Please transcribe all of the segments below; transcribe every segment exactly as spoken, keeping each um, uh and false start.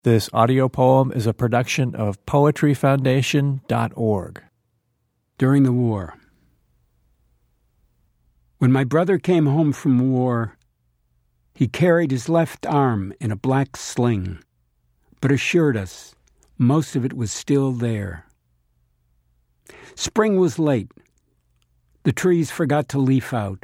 This audio poem is a production of poetry foundation dot org. During the war. When my brother came home from war, he carried his left arm in a black sling, but assured us most of it was still there. Spring was late. The trees forgot to leaf out.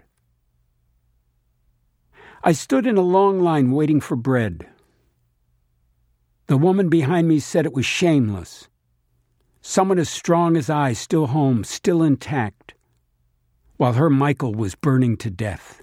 I stood in a long line waiting for bread. The woman behind me said it was shameless. Someone as strong as I, still home, still intact, while her Michael was burning to death.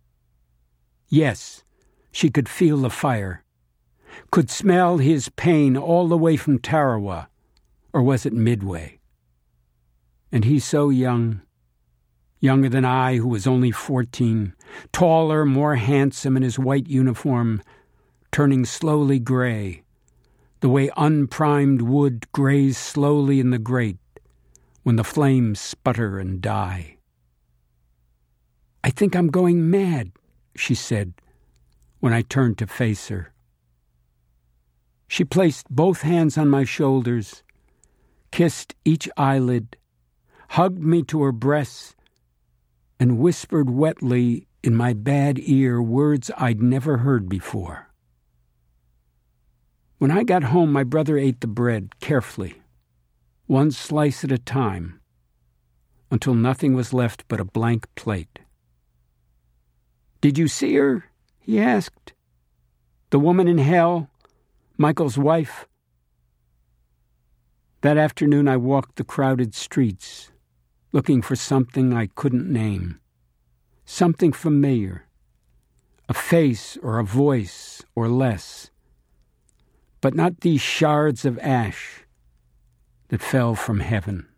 Yes, she could feel the fire, could smell his pain all the way from Tarawa, or was it Midway? And he so young, younger than I, who was only fourteen, taller, more handsome in his white uniform, turning slowly gray, the way unprimed wood grays slowly in the grate when the flames sputter and die. "I think I'm going mad," she said when I turned to face her. She placed both hands on my shoulders, kissed each eyelid, hugged me to her breasts, and whispered wetly in my bad ear words I'd never heard before. When I got home, my brother ate the bread carefully, one slice at a time, until nothing was left but a blank plate. "Did you see her?" he asked. "The woman in hell, Michael's wife?" That afternoon I walked the crowded streets, looking for something I couldn't name, something familiar, a face or a voice or less, but not these shards of ash that fell from heaven.